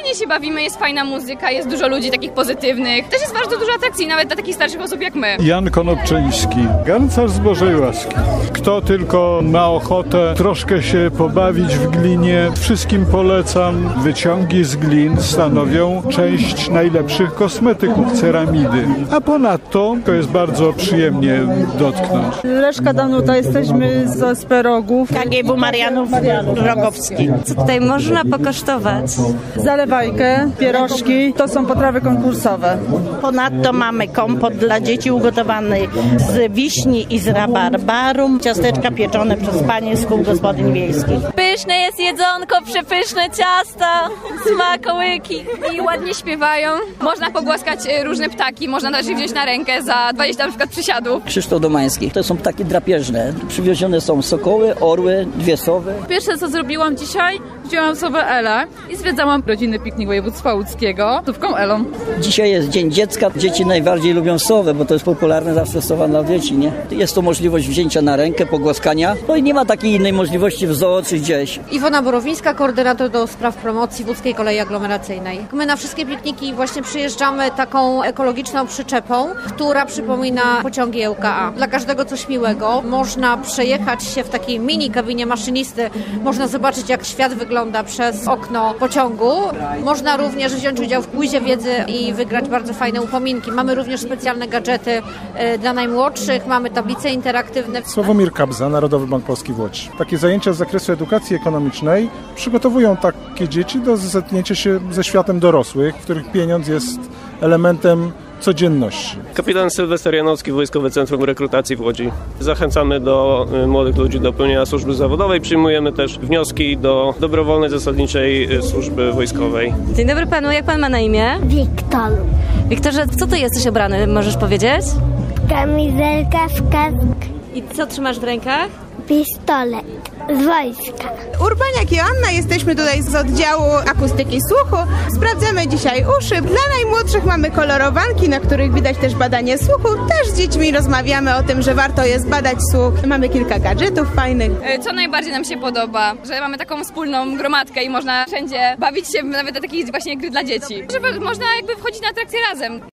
Fajnie się bawimy, jest fajna muzyka, jest dużo ludzi takich pozytywnych. Też jest bardzo dużo atrakcji, nawet dla takich starszych osób jak my. Jan Konopczyński, garncarz z Bożej łaski. Kto tylko ma ochotę troszkę się pobawić w glinie, wszystkim polecam. Wyciągi z glin stanowią część najlepszych kosmetyków, ceramidy. A ponadto to jest bardzo przyjemnie dotknąć. Leszka Danuta, jesteśmy z Sperogów. KGW Marianów Rogowski. Co tutaj można pokosztować? Zalewajkę, pierożki, to są potrawy konkursowe. Ponadto mamy kompot dla dzieci ugotowany z wiśni i z rabarbaru. Ciasteczka pieczone przez panie z kół gospodyń wiejskich. Pyszne jest jedzonko, przepyszne ciasta, smakołyki. I ładnie śpiewają. Można pogłaskać różne ptaki, można też je wziąć na rękę za 20 na przykład przysiadów. Krzysztof Domański. To są ptaki drapieżne. Przywiezione są sokoły, orły, dwie sowy. Pierwsze co zrobiłam dzisiaj, wzięłam sobie Elę i zwiedzałam rodzinny piknik województwa łódzkiego z sówką Elą. Dzisiaj jest Dzień Dziecka. Dzieci najbardziej lubią sowę, bo to jest popularne zawsze sowa dla dzieci, nie? Jest to możliwość wzięcia na rękę, pogłaskania. No i nie ma takiej innej możliwości w zoo czy gdzieś. Iwona Borowińska, koordynator do spraw promocji Łódzkiej Kolei Aglomeracyjnej. My na wszystkie pikniki właśnie przyjeżdżamy taką ekologiczną przyczepą, która przypomina pociągi ŁKA. Dla każdego coś miłego. Można przejechać się w takiej mini kabinie maszynisty. Można zobaczyć, jak świat wygląda przez okno pociągu. Można również wziąć udział w quizie wiedzy i wygrać bardzo fajne upominki. Mamy również specjalne gadżety dla najmłodszych, mamy tablice interaktywne. Sławomir Kabza, Narodowy Bank Polski w Łodzi. Takie zajęcia z zakresu edukacji ekonomicznej przygotowują takie dzieci do zetknięcia się ze światem dorosłych, w których pieniądz jest elementem codzienności. Kapitan Sylwester Janowski, Wojskowe Centrum Rekrutacji w Łodzi. Zachęcamy do młodych ludzi do pełnienia służby zawodowej. Przyjmujemy też wnioski do dobrowolnej zasadniczej służby wojskowej. Dzień dobry panu, jak pan ma na imię? Wiktor. Wiktorze, w co ty jesteś ubrany, możesz powiedzieć? Kamizelka, kask. I co trzymasz w rękach? Pistolet z wojska. Urbaniak Joanna, jesteśmy tutaj z oddziału akustyki słuchu. Sprawdzamy dzisiaj uszy. Dla najmłodszych mamy kolorowanki, na których widać też badanie słuchu. Też z dziećmi rozmawiamy o tym, że warto jest badać słuch. Mamy kilka gadżetów fajnych. Co najbardziej nam się podoba, że mamy taką wspólną gromadkę i można wszędzie bawić się, nawet do takiej właśnie gry dla dzieci. Że można jakby wchodzić na atrakcje razem.